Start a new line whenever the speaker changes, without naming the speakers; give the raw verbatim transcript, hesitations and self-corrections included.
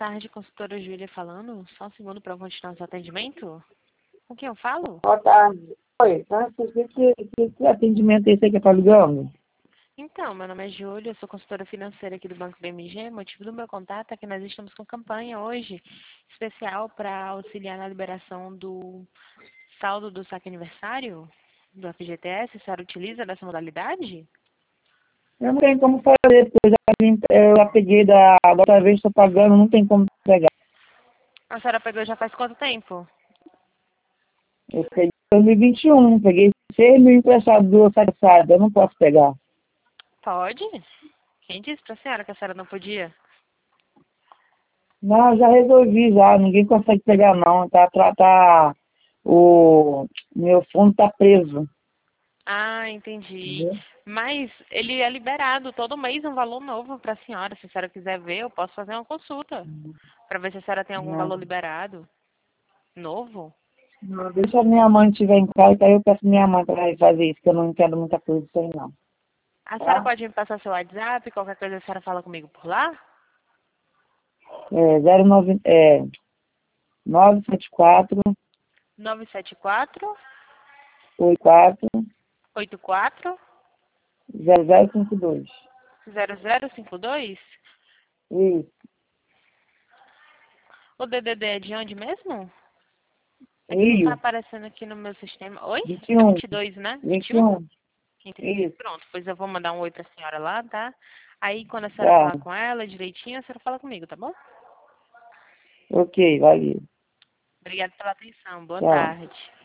tarde, consultora Júlia falando. Só um segundo para eu continuar seu atendimento. Com quem eu falo?
Boa tarde. Oi, Francis, que, que, que, que atendimento é esse aí que tá ligando?
Então, meu nome é Júlia, eu sou consultora financeira aqui do Banco B M G. O motivo do meu contato é que nós estamos com campanha hoje especial para auxiliar na liberação do saldo do saque aniversário do F G T S. A senhora utiliza dessa modalidade?
Eu não tenho como fazer, porque eu já, vim- eu já peguei da, da outra vez, estou pagando, não tem como pegar.
A senhora pegou já faz quanto tempo?
Eu peguei em dois mil e vinte e um, peguei seis mil emprestados do satisfado, eu não posso pegar.
Pode? Quem disse para a senhora que a senhora não podia?
Não, já resolvi já, ninguém consegue pegar não, tá, tá, tá o meu fundo tá preso.
Ah, entendi.
Entendeu?
Mas ele é liberado todo mês um valor novo para a senhora. Se a senhora quiser ver, eu posso fazer uma consulta para ver se a senhora tem algum
Não,
valor liberado novo.
não, deixa a minha mãe estiver em casa, que aí eu peço minha mãe para fazer isso, que eu não entendo muita coisa disso aí não.
A senhora
Tá?
pode me passar seu WhatsApp, qualquer coisa a senhora fala comigo por lá?
É, zero nove, é, nove sete quatro,
nove sete quatro,
oito quatro,
oito quatro,
zero zero cinco dois.
zero zero cinco dois.
Isso,
O D D D é de onde mesmo? É que não está
Rio,
aparecendo aqui no meu sistema. Oi?
vinte e
É
um,
vinte e dois, né? vinte
vinte
e
e
um?
um.
Entendi.
Isso,
Pronto, pois eu vou mandar um oi pra senhora lá, tá? Aí quando a senhora
tá.
falar com ela direitinho, a senhora fala comigo, tá bom?
Ok, valeu.
Obrigada pela atenção. Boa
Tchau.
tarde.